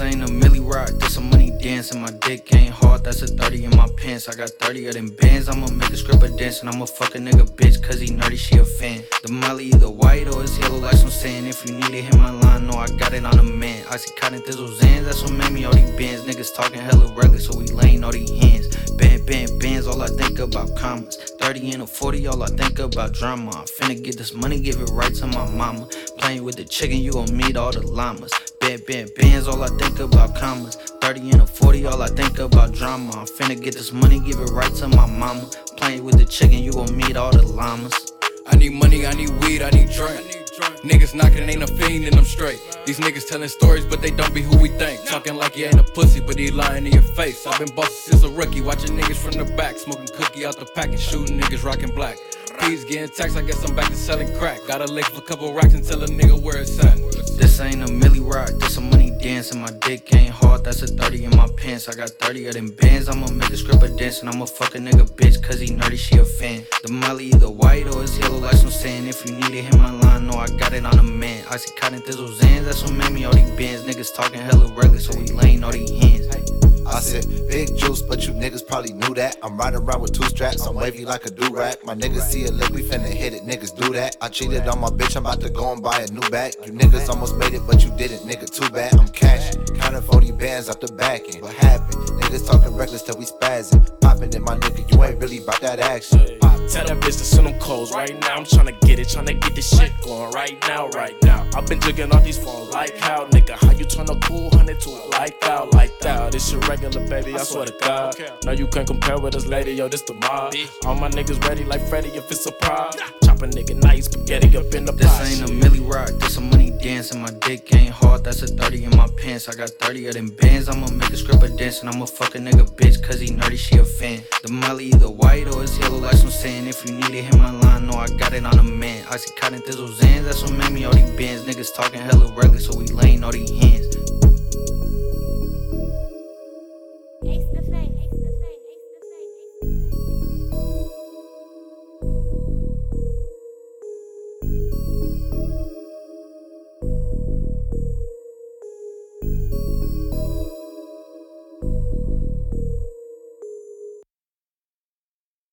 ain't a Millie Rock, this a money dance. And my dick ain't hard, that's a 30 in my pants. I got 30 of them bands, I'ma make a script of dance. And I'ma fuck a nigga bitch, cause he nerdy, she a fan. The molly either white or it's yellow like some sand. If you need it, hit my line, no, I got it on the man. I see cotton thizzle Zans, that's what made me all these bands. Niggas talking hella reckless, so we laying all these hands. Bands, all I think about commas. 30 and a 40, all I think about drama. I'm finna get this money, give it right to my mama. Playing with the chicken, you gon' meet all the llamas. Bands, all I think about commas. 30 and a 40, all I think about drama. I'm finna get this money, give it right to my mama. Playing with the chicken, you gon' meet all the llamas. I need money, I need weed, I need drink. Niggas knocking, ain't a fiend and I'm straight. These niggas telling stories, but they don't be who we think. Talking like you ain't a pussy, but he lying in your face. I've been bossy since a rookie, watching niggas from the back. Smoking cookie out the pack and shooting niggas rocking black. Peas getting taxed, I guess I'm back to selling crack. Got a lick for a couple racks and tell a nigga where it's at. This ain't a Millie Rock, this a money dance. And my dick ain't hard, that's a 30 in my pants. I got 30 of them bands, I'ma make a script of dance. And I'ma fuck a nigga bitch, cause he nerdy, she a fan. The molly either white or it's yellow like some sand. If you need it, hit my line, no, I got it on the man. I see cotton thizzle Zans, that's what made me all these bands. Niggas talking hella reckless, so we laying all these hands. I said, big juice, but you niggas probably knew that. I'm riding around with 2 straps, I'm wavy like a do-rag. My niggas see a lick, we finna hit it, niggas do that. I cheated on my bitch, I'm about to go and buy a new bag. You niggas almost made it, but you didn't, nigga, too bad. I'm cashing, counting 40 bands out the back end. What happened? Niggas talking reckless till we spazzing. Popping in my nigga, you ain't really about that action. Tell that bitch to send them clothes right now. I'm tryna get it, tryna get this shit going right now, right now. I've been jigging all these phones like how, nigga. How you turn a cool 100 to a like that? This shit regular, baby, I swear to God. No, you can't compare with us, lady, yo, this the mob. All my niggas ready like Freddy if it's a prop. Chop a nigga nice, spaghetti up in the pot. This ain't a Millie Rock, this a money dance. And my dick ain't hard, that's a 30 in my pants. I got 30 of them bands, I'ma make a script of dance. And I'ma fuck a nigga bitch, cause he nerdy, she a fan. The molly either white or it's yellow like some sand. If you need it, hit my line, no, I got it on the man. I see cotton thizzle Zans, that's what made me all these bands. Niggas talking hella reckless, so we laying all these hands.